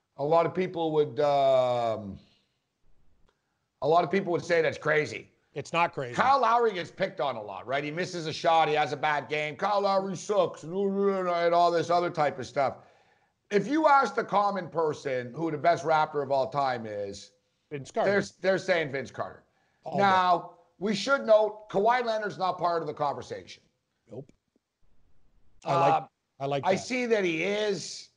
say that's crazy. It's not crazy. Kyle Lowry gets picked on a lot, right? He misses a shot. He has a bad game. Kyle Lowry sucks and all this other type of stuff. If you ask the common person who the best Raptor of all time is, Vince Carter. They're saying Vince Carter. Now, we should note Kawhi Leonard's not part of the conversation. Nope. I like that. I see that he is.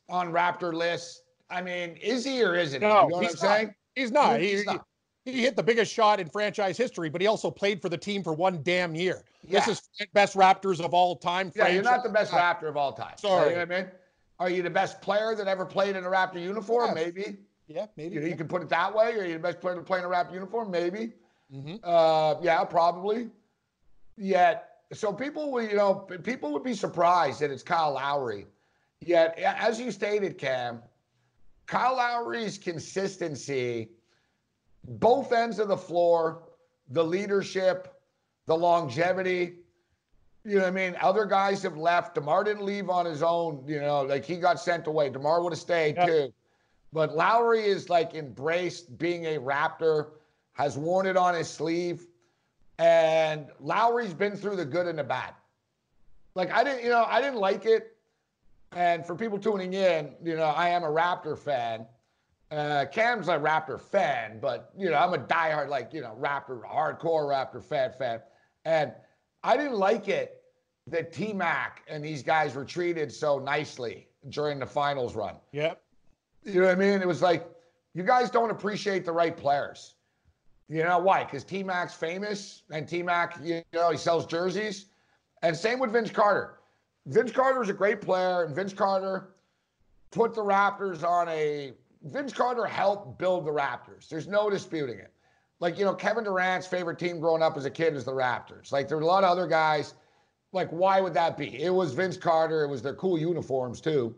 on Raptor lists. I mean, is he or isn't he? No, You know what I'm saying? He's not. He's not. He hit the biggest shot in franchise history, but he also played for the team for one damn year. Yeah. This is best Raptors of all time. Yeah, you're not the best Raptor of all time. Sorry. You know what I mean? Are you the best player that ever played in a Raptor uniform? Yeah. Maybe. Yeah, maybe. You can put it that way. Are you the best player to play in a Raptor uniform? Maybe. Mm-hmm. Yeah, probably. Yet, so people would be surprised that it's Kyle Lowry. Yet, as you stated, Cam, Kyle Lowry's consistency, both ends of the floor, the leadership, the longevity, you know what I mean? Other guys have left. DeMar didn't leave on his own, like he got sent away. DeMar would have stayed too. But Lowry is like embraced being a Raptor, has worn it on his sleeve. And Lowry's been through the good and the bad. Like I didn't like it. And for people tuning in, I am a Raptor fan. Cam's a Raptor fan, but I'm a diehard, Raptor, hardcore Raptor fan. And I didn't like it that T-Mac and these guys were treated so nicely during the finals run. Yep. You know what I mean? It was like, you guys don't appreciate the right players. You know why? Because T-Mac's famous, and T-Mac, he sells jerseys. And same with Vince Carter. Vince Carter is a great player, and Vince Carter put the Raptors Vince Carter helped build the Raptors. There's no disputing it. Like, Kevin Durant's favorite team growing up as a kid is the Raptors. Like, there were a lot of other guys. Like, why would that be? It was Vince Carter. It was their cool uniforms, too.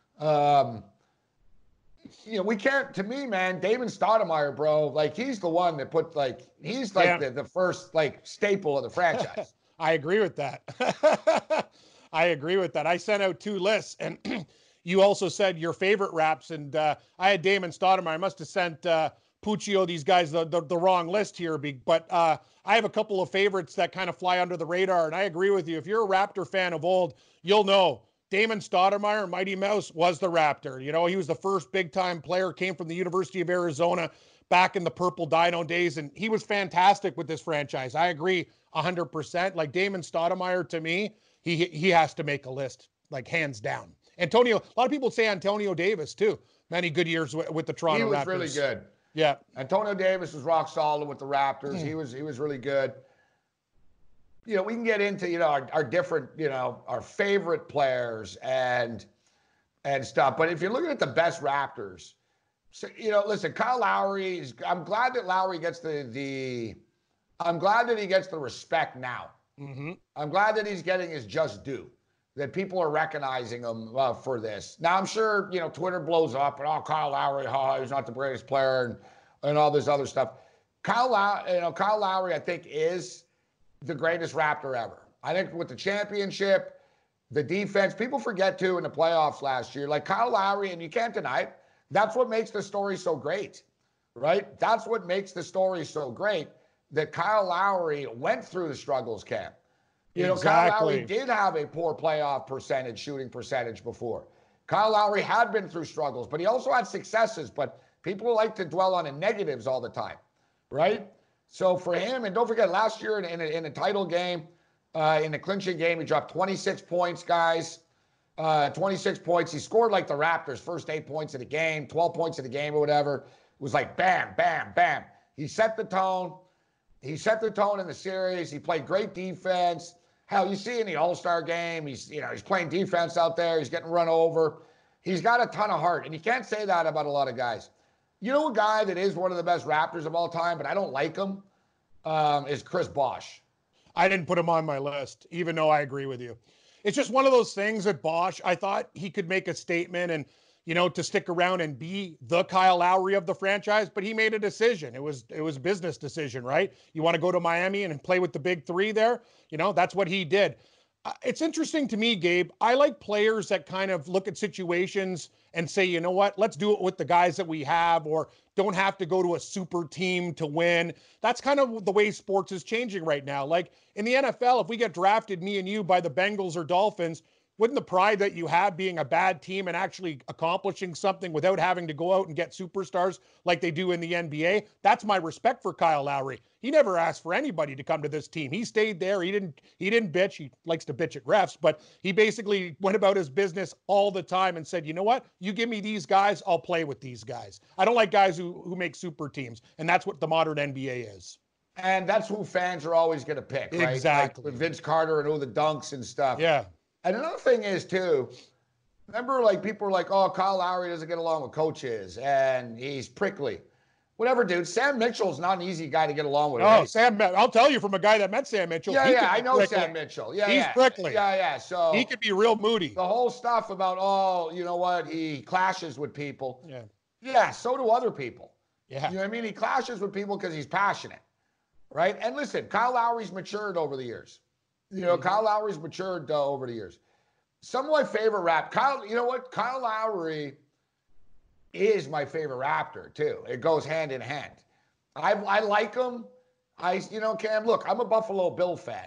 We can't, to me, man, Damon Stoudemire, bro, like, he's the one that put, he's the first, staple of the franchise. I agree with that. I sent out 2 lists, and you also said your favorite raps, and I had Damon Stoudemire. I must have sent Puccio, these guys, the wrong list here, but I have a couple of favorites that kind of fly under the radar, and I agree with you. If you're a Raptor fan of old, you'll know Damon Stoudemire, Mighty Mouse, was the Raptor. He was the first big-time player, came from the University of Arizona back in the Purple Dino days, and he was fantastic with this franchise. I agree 100%. Like, Damon Stoudemire, to me, he has to make a list, hands down. Antonio, a lot of people say Antonio Davis, too. Many good years with the Toronto Raptors. He was really good. Yeah. Antonio Davis was rock solid with the Raptors. He was really good. We can get into, our different, our favorite players and stuff. But if you're looking at the best Raptors, so, listen, Kyle Lowry, I'm glad that Lowry gets I'm glad that he gets the respect now. Mm-hmm. I'm glad that he's getting his just due, that people are recognizing him for this. Now, I'm sure, Twitter blows up and, Kyle Lowry, he's not the greatest player and all this other stuff. Kyle Lowry, I think, is the greatest Raptor ever. I think with the championship, the defense, people forget, too, in the playoffs last year, Kyle Lowry, and you can't deny it, that's what makes the story so great, right? That's what makes the story so great, that Kyle Lowry went through the struggles, Cam. Exactly. Kyle Lowry did have a poor playoff shooting percentage before. Kyle Lowry had been through struggles, but he also had successes. But people like to dwell on the negatives all the time, right? So for him, and don't forget, last year in a title game, in the clinching game, he dropped 26 points, guys. 26 points. He scored like the Raptors' first 8 points of the game, 12 points of the game or whatever. It was like bam, bam, bam. He set the tone. He set the tone in the series. He played great defense. Hell, you see in the All-Star game, he's playing defense out there. He's getting run over. He's got a ton of heart, and you can't say that about a lot of guys. A guy that is one of the best Raptors of all time, but I don't like him, is Chris Bosh. I didn't put him on my list, even though I agree with you. It's just one of those things that Bosh, I thought he could make a statement and, to stick around and be the Kyle Lowry of the franchise, but he made a decision. It was a business decision, right? You want to go to Miami and play with the big 3 there? That's what he did. It's interesting to me, Gabe. I like players that kind of look at situations and say, you know what, let's do it with the guys that we have, or don't have to go to a super team to win. That's kind of the way sports is changing right now. Like in the NFL, if we get drafted, me and you, by the Bengals or Dolphins, wouldn't the pride that you have being a bad team and actually accomplishing something without having to go out and get superstars like they do in the NBA? That's my respect for Kyle Lowry. He never asked for anybody to come to this team. He stayed there. He didn't bitch. He likes to bitch at refs, but he basically went about his business all the time and said, you know what? You give me these guys, I'll play with these guys. I don't like guys who make super teams, and that's what the modern NBA is. And that's who fans are always going to pick, right? Exactly. Like with Vince Carter and all the dunks and stuff. Yeah. And another thing is, too, remember, like, people are like, oh, Kyle Lowry doesn't get along with coaches, and he's prickly. Whatever, dude. Sam Mitchell's not an easy guy to get along with. Oh, right? I'll tell you from a guy that met Sam Mitchell. Yeah, I know prickly. Sam Mitchell. Yeah, he's prickly. Yeah. So he could be real moody. The whole stuff about, oh, you know what, he clashes with people. Yeah. Yeah, so do other people. Yeah. You know what I mean? He clashes with people because he's passionate, right? And listen, Kyle Lowry's matured over the years. You know, Kyle Lowry's matured over the years. Some of my favorite you know what? Kyle Lowry is my favorite Raptor, too. It goes hand in hand. I like him. Cam, look, I'm a Buffalo Bill fan.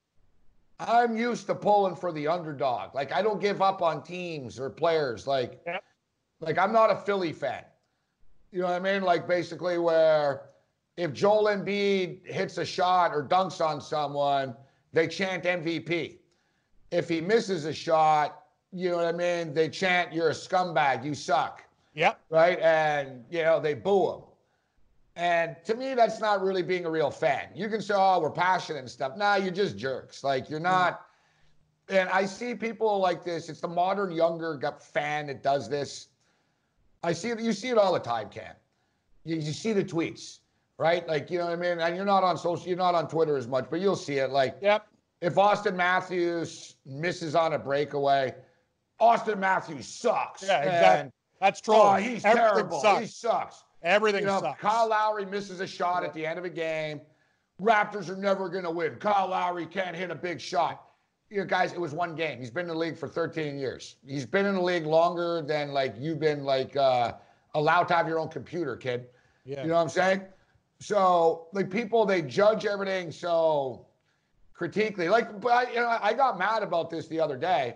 I'm used to pulling for the underdog. Like, I don't give up on teams or players. Like I'm not a Philly fan. You know what I mean? Like, basically where if Joel Embiid hits a shot or dunks on someone, they chant MVP. If he misses a shot, you know what I mean? They chant, you're a scumbag, you suck. Yep. Right? And, they boo him. And to me, that's not really being a real fan. You can say, oh, we're passionate and stuff. Nah, you're just jerks. Like, you're not. And I see people like this. It's the modern younger fan that does this. You see it all the time, Cam. You see the tweets, right? Like, you know what I mean? And you're not on Twitter as much, but you'll see it. Like, yep. If Austin Matthews misses on a breakaway, Austin Matthews sucks. Yeah, exactly. That's true. Oh, he's terrible. He sucks. Everything sucks. Kyle Lowry misses a shot at the end of a game. Raptors are never going to win. Kyle Lowry can't hit a big shot. Guys, it was one game. He's been in the league for 13 years. He's been in the league longer than, like, you've been, like, allowed to have your own computer, kid. Yeah. You know what I'm saying? So, like, people, they judge everything so critically. Like, but I got mad about this the other day.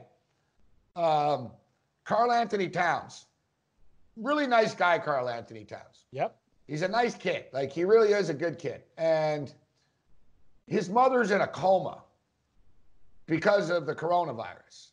Karl Anthony Towns. Really nice guy, Karl Anthony Towns. Yep. He's a nice kid. Like, he really is a good kid. And his mother's in a coma because of the coronavirus.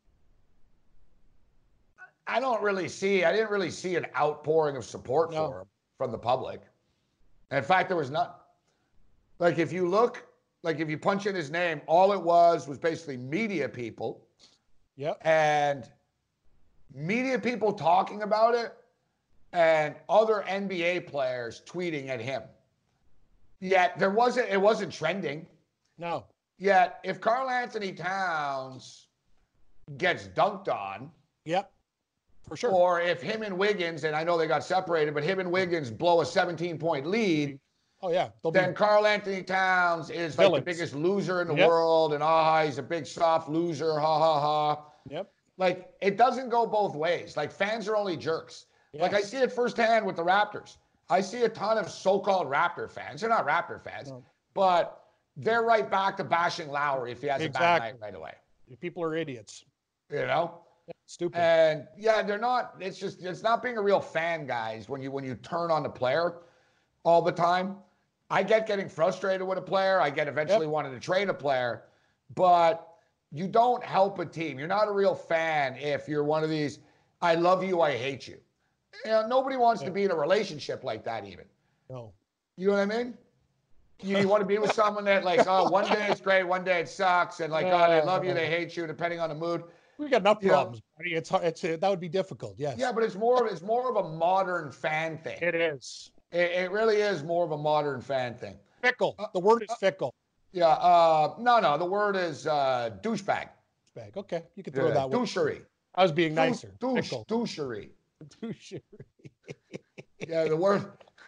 I didn't really see an outpouring of support for him from the public. In fact, there was none. Like, if you punch in his name, all it was basically media people. Yep. And media people talking about it and other NBA players tweeting at him. Yet it wasn't trending. No. Yet if Karl Anthony Towns gets dunked on. Yep. For sure. Or if him and Wiggins, and I know they got separated, but him and Wiggins blow a 17-point lead. Oh, yeah. Then Karl Anthony Towns is like the biggest loser in the world. And he's a big soft loser. Ha, ha, ha. Yep. Like, it doesn't go both ways. Like, fans are only jerks. Yes. Like, I see it firsthand with the Raptors. I see a ton of so-called Raptor fans. They're not Raptor fans, but they're right back to bashing Lowry if he has a bad night right away. People are idiots. You know? Yeah, stupid. And, they're not. It's not being a real fan, guys, when you turn on the player all the time. I get getting frustrated with a player. I get eventually wanting to trade a player. But you don't help a team. You're not a real fan if you're one of these, I love you, I hate you. Nobody wants to be in a relationship like that even. No. You know what I mean? You want to be with someone that, like, oh, one day it's great, one day it sucks, and, like, oh, they love you, they hate you, depending on the mood. We got enough problems, buddy. That would be difficult, yes. Yeah, but it's more of a modern fan thing. It is. It really is more of a modern fan thing. Fickle. The word is fickle. Yeah. No. The word is douchebag. Douchebag. Okay. You can throw that one. Douchery. I was being nicer. Douchery. Douchery. Yeah, the word.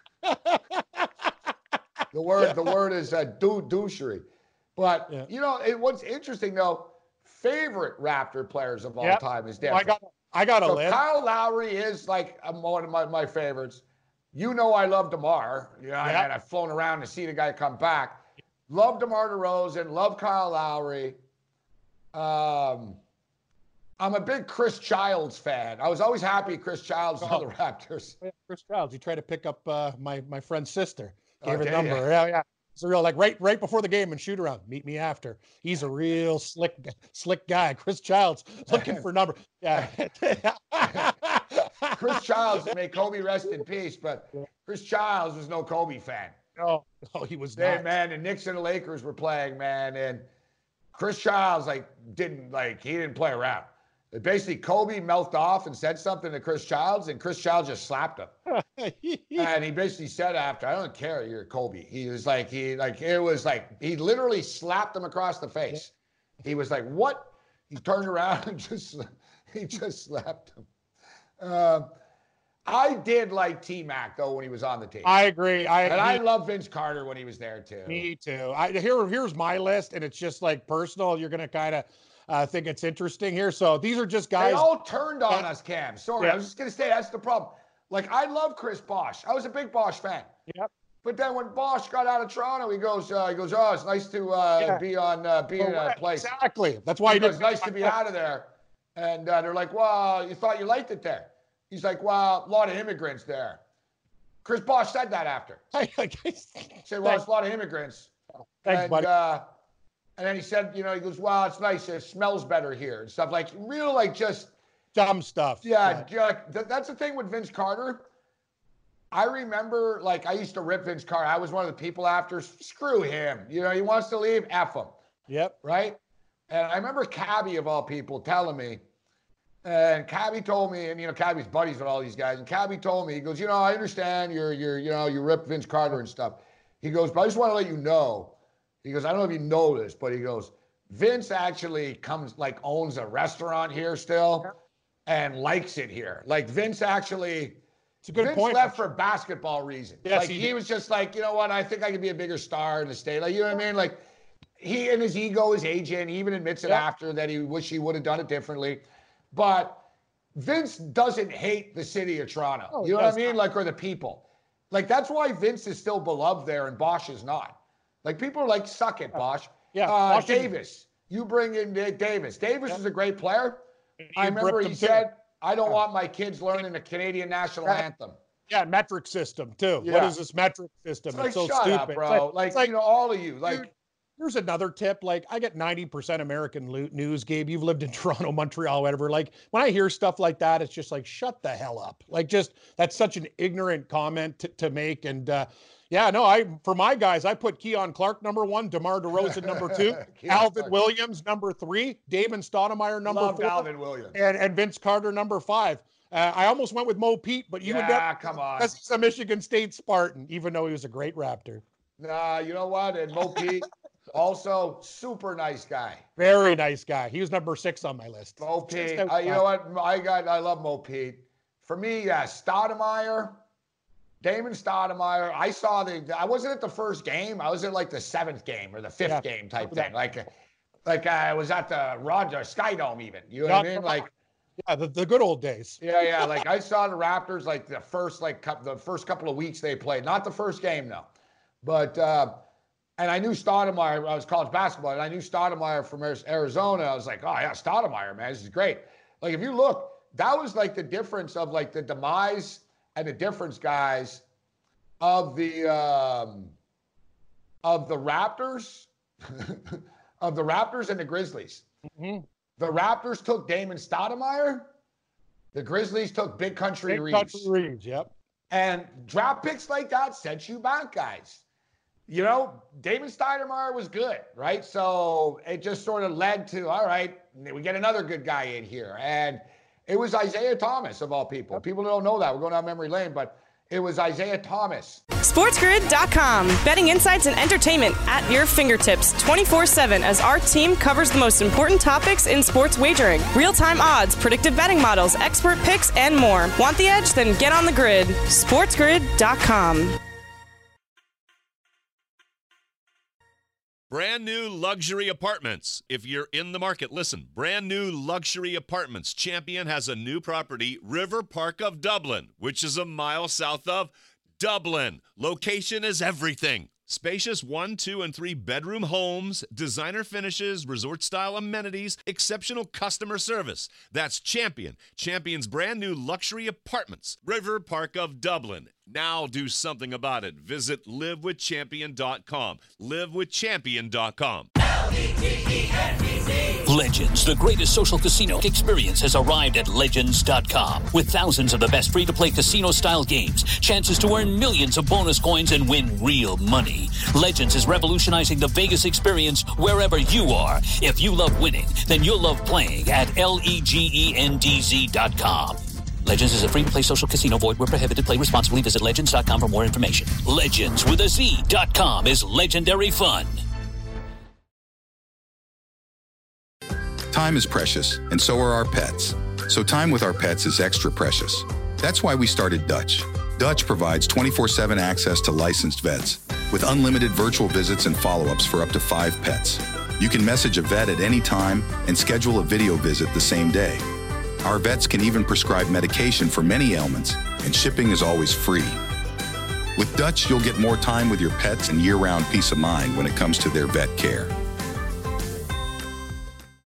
The word is douchery. But what's interesting though, favorite Raptor players of all time is different. I got a list. Kyle Lowry is like one of my favorites. I love DeMar. I've flown around to see the guy come back. Love DeMar DeRozan. Love Kyle Lowry. I'm a big Chris Childs fan. I was always happy Chris Childs on the Raptors. Chris Childs, he tried to pick up my friend's sister. Gave her the did number. ya? Yeah. It's a real, like, right before the game and shoot around. Meet me after. He's a real slick guy. Chris Childs looking for number. Yeah. Chris Childs, may Kobe rest in peace, but Chris Childs was no Kobe fan. Oh, he was Hey, not. man, the Knicks and the Lakers were playing, man, and Chris Childs he didn't play around. Basically, Kobe melted off and said something to Chris Childs, and Chris Childs just slapped him. And he basically said after, "I don't care, you're Kobe." He was he literally slapped him across the face. He was like, "What?" He turned around and just slapped him. I did like T-Mac though when he was on the team. I agree. I love Vince Carter when he was there too. Me too. Here's my list, and it's just like personal. You're gonna kind of think it's interesting here. So these are just guys. They all turned on us, Cam. Sorry, Yeah. I was just gonna say that's the problem. Like, I love Chris Bosh. I was a big Bosh fan. Yep. But then when Bosh got out of Toronto, he goes, "Oh, it's nice to be in a place." Exactly. That's why he It's did. nice to be out of there. And they're like, "Well, you thought you liked it there?" He's like, "Well, a lot of immigrants there." Chris Bosh said that after. He said, "Well, it's a lot of immigrants." Thanks, buddy. And then he said, he goes, "Well, it's nice. It smells better here," and stuff just Dumb stuff. yeah. That's the thing with Vince Carter. I remember, I used to rip Vince Carter. I was one of the people after, screw him. He wants to leave, F him. Yep. Right? And I remember Cabby, of all people, telling me, and Cabby told me, and Cabby's buddies with all these guys, and Cabby told me, he goes, "I understand you rip Vince Carter and stuff." He goes, "But I just want to let you know," he goes, "I don't know if you know this, but," he goes, "Vince actually owns a restaurant here still and likes it here. Vince actually, It's a good Vince point. left for basketball reasons. Yes, He was just you know what? I think I could be a bigger star in the state." You know what I mean? He and his ego, his agent, he even admits it after that he wish he would have done it differently. But Vince doesn't hate the city of Toronto. Oh, You know what I mean? Or the people. That's why Vince is still beloved there and Bosh is not. People are "Suck it, Bosh." Yeah. Davis. You bring in Davis. Davis is a great player. I remember ripped he him too. said, "I don't want my kids learning the Canadian national anthem." Yeah, metric system too. Yeah. What is this metric system? It's so shut stupid. up, bro. It's all of you. Here's another tip. I get 90% American news, Gabe. You've lived in Toronto, Montreal, whatever. When I hear stuff like that, it's just shut the hell up. That's such an ignorant comment to make. And for my guys, I put Keon Clark number 1, DeMar DeRozan number 2, Alvin Williams number 3, Damon Stoudemire number 4, Alvin Williams. and Vince Carter number 5. I almost went with Mo Pete, but you would never. Come on. Because he's a Michigan State Spartan, even though he was a great Raptor. Nah, you know what? And Mo Pete, also super nice guy. Very nice guy. He was number 6 on my list. Mo Pete. You know what? I love Mo Pete. For me, Stoudemire, Damon Stoudemire. I wasn't at the first game. I was at the 7th game or the 5th game type thing. I was at the Sky Dome even. You know what I mean? Yeah, the good old days. Yeah. I saw the Raptors the first couple of weeks they played. Not the first game though. But and I knew Stoudemire. I was college basketball, and I knew Stoudemire from Arizona. I was like, oh yeah, Stoudemire, man, this is great. If you look, that was the difference of the demise and the difference, guys, of the Raptors, of the Raptors and the Grizzlies. Mm-hmm. The Raptors took Damon Stoudemire. The Grizzlies took Big Country Reeves. Country Reeves, yep. And draft picks like that set you back, guys. Damon Stoudemire was good, right? So it just sort of led to, all right, we get another good guy in here. And it was Isaiah Thomas, of all people. People don't know that. We're going down memory lane, but it was Isaiah Thomas. SportsGrid.com. Betting insights and entertainment at your fingertips 24/7 as our team covers the most important topics in sports wagering. Real-time odds, predictive betting models, expert picks, and more. Want the edge? Then get on the grid. SportsGrid.com. Brand new luxury apartments. If you're in the market, listen. Brand new luxury apartments. Champion has a new property, River Park of Dublin, which is a mile south of Dublin. Location is everything. Spacious 1, 2, and 3 bedroom homes, designer finishes, resort-style amenities, exceptional customer service. That's Champion. Champion's brand new luxury apartments. River Park of Dublin. Now do something about it. Visit livewithchampion.com. livewithchampion.com. Legends, the greatest social casino experience, has arrived at Legends.com. With thousands of the best free-to-play casino-style games, chances to earn millions of bonus coins and win real money. Legends is revolutionizing the Vegas experience wherever you are. If you love winning, then you'll love playing at LEGENDZ.com. Legends is a free-to-play social casino. Void where prohibited. Play responsibly. Visit Legends.com for more information. Legends with a Z.com is legendary fun. Time is precious, and so are our pets. So time with our pets is extra precious. That's why we started Dutch. Dutch provides 24/7 access to licensed vets with unlimited virtual visits and follow-ups for up to 5 pets. You can message a vet at any time and schedule a video visit the same day. Our vets can even prescribe medication for many ailments, and shipping is always free. With Dutch, you'll get more time with your pets and year-round peace of mind when it comes to their vet care.